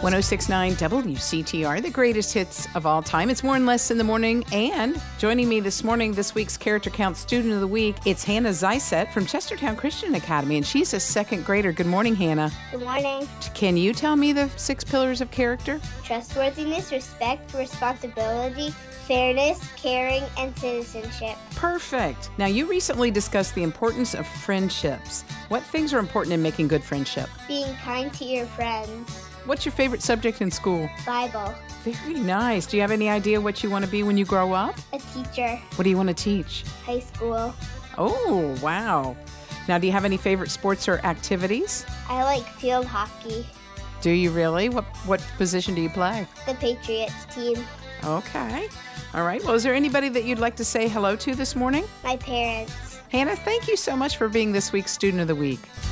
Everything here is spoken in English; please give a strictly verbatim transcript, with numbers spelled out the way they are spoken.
oh six point nine W C T R, the greatest hits of all time. It's More and Less in the Morning. And joining me this morning, this week's Character Count Student of the Week, it's Hannah Zysett from Chestertown Christian Academy, and she's a second grader. Good morning, Hannah. Good morning. Can you tell me the six pillars of character? Trustworthiness, respect, responsibility, fairness, caring, and citizenship. Perfect. Now, you recently discussed the importance of friendships. What things are important in making good friendship? Being kind to your friends. What's your favorite subject in school? Bible. Very nice. Do you have any idea what you want to be when you grow up? A teacher. What do you want to teach? High school. Oh, wow. Now, do you have any favorite sports or activities? I like field hockey. Do you really? What what position do you play? The Patriots team. Okay. All right. Well, is there anybody that you'd like to say hello to this morning? My parents. Hannah, thank you so much for being this week's Student of the Week.